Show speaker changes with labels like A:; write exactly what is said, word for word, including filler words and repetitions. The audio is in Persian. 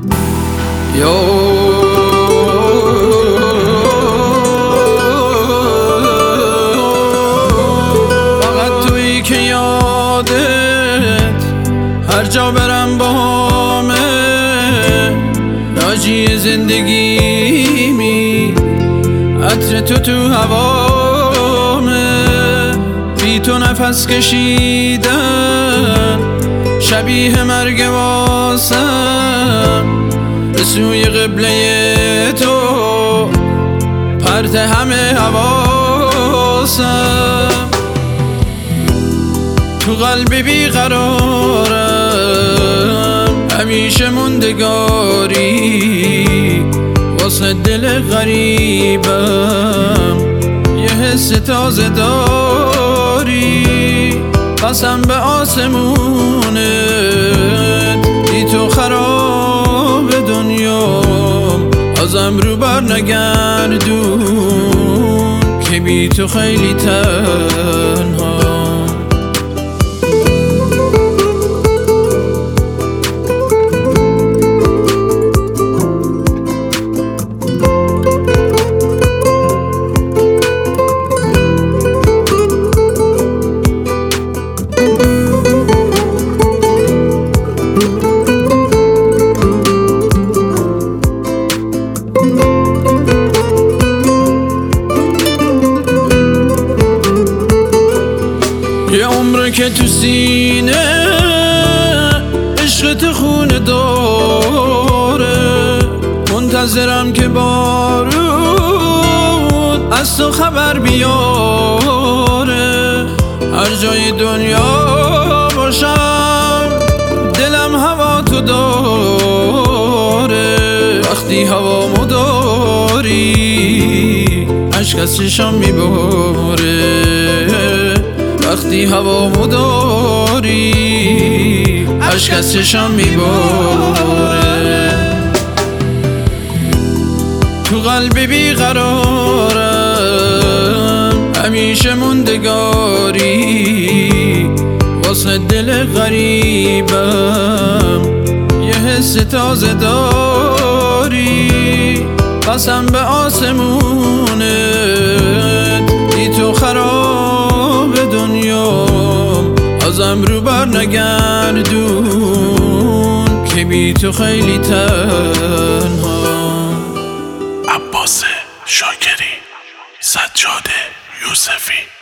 A: یا فقط تویی که یادت هر جا برم باهامه، راجی زندگیمی عطر تو تو هوامه. بی تو نفس کشیدن شبیه مرگ واسم، به سوی قبله تو پرت همه حواسم. تو قلب بیقرارم همیشه موندگاری، واسه دل غریبم یه حس تازه داری. قسم به آسمونت بی تو خراب دنیام، ازم رو بر نگردون که بی تو خیلی تنها. یه عمره که تو سینه عشقت خونه داره، منتظرم که بارون از تو خبر بیاره. هر جای دنیا باشم دلم هوا تو داره، وقتی هوامو داری عشق از چشام میباره. وقتی هوامو داری عشق از چشام میباره. تو قلب بیقرارم همیشه موندگاری، واسه دل غریبم یه حس تازه داری. قسم به آسمونت بی تو خراب دنیام، ازم رو بر نگردون که بی تو خیلی تنها.
B: عباس شاکری، سجاد یوسفی.